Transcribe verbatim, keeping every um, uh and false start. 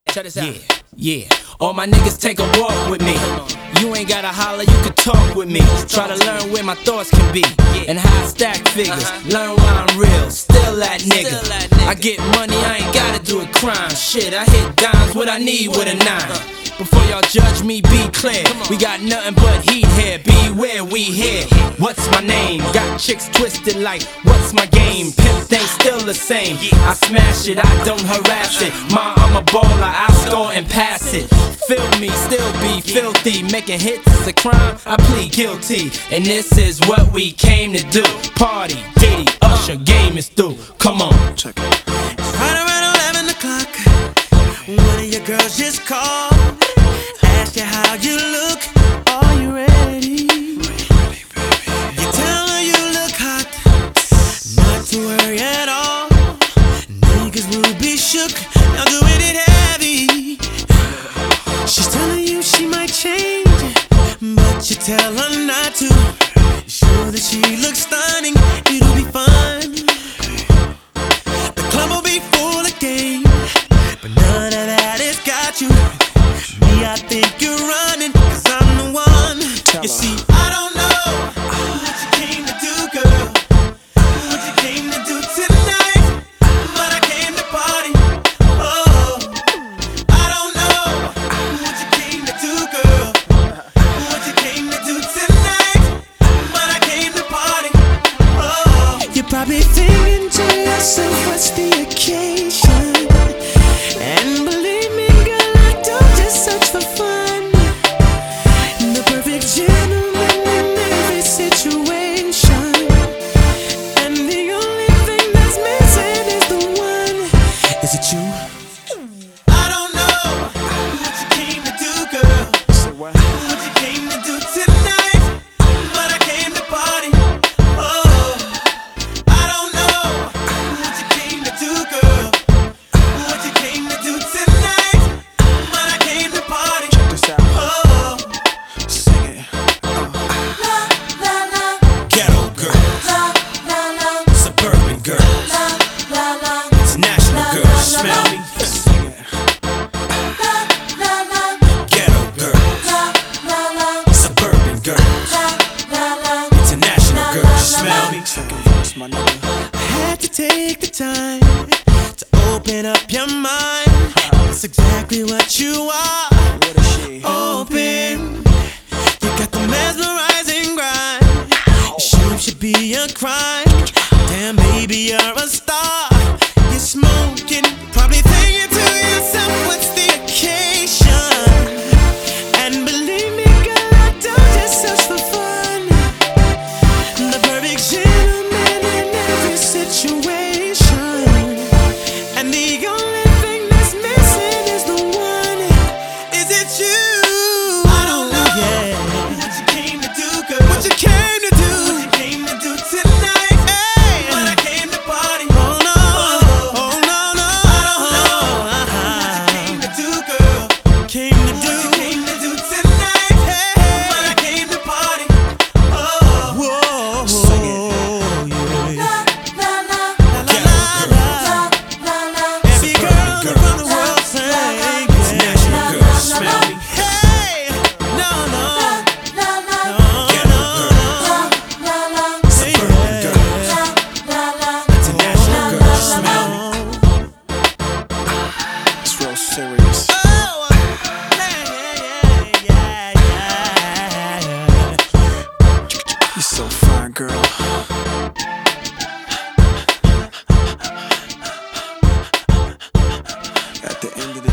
Check this out. Yeah, yeah. All my niggas take a walk with me. You ain't gotta holler, you can talk with me. Try to learn where my thoughts can be and how I stack figures. Learn why I'm real, still that nigga. I get money, I ain't gotta do a crime. Shit, I hit dimes, what I need with a nine. Before y'all judge me, be clear. We got nothing but heat here. Beware, we here. What's my name? Got chicks twisted like, what's my game? Pimp thing still the same. I smash it, I don't harass it. Ma, I'm a baller, I score and pass it. Feel me, still be filthy. Making hits is a crime, I plead guilty. And this is what we came to do. Party, Diddy, Usher, game is through. Come on. Check it. It's right around eleven o'clock. One of your girls just called. Ask you how you look. Are you ready? Ready, baby. You tell her you look hot. Not to worry at all. Niggas will be shook. Now doing it heavy. She's telling you she might change, but you tell her not to. Sure that she looks stunning. It'll be fun. The club will be full of game, but none of that has got you. Me, I think you're running, cause I'm the one. You see, I don't know what you came to do, girl, what you came to do tonight, but I came to party. Oh, I don't know what you came to do, girl, what you came to do tonight, but I came to party. Oh, you're probably thinking to yourself, what's the occasion? And believe me, girl, I don't just search for fun. The perfect gentleman in every situation. And the only thing that's missing is the one. Is it you? I don't know what you came to do, girl. So what? What you came to do tonight, but I came to party. Oh, I don't know what you came to do, girl. What you came to do tonight, but I came to party. Check this out. Oh, sing it. Ghetto girls, suburban girls, international girls. Smell me. Sing it. Ghetto girls, suburban girls, international girls. Smell me. Second verse, my nigga. I had to take the time to open up your mind. That's exactly what you are. What is she? Open. You got the mesmerizing grind. Your shame should be a crime. Damn, baby, you're a star. You're smoking, probably thinking to yourself, what's the occasion? And believe me, girl, I don't just search for fun. The perfect gentleman in every situation. And the only thing that's missing is the one. Is it you? I don't know. Yeah. What you came to do, girl? What you came to do? What you came to do tonight? Hey, but I came to party. Oh no, oh no, no, I don't know. What you came to do, girl? Came to do. What you came to do tonight? Hey, but I came to party. Oh, whoa, sing it. Yeah. La la la la. Every girl around the world sing. International girls, smell me. Hey, no, no, no, ghetto girls, suburban girls, international girls, smell me. It's real serious. Oh, yeah, yeah, yeah, yeah. You're so fine, girl. At the end of the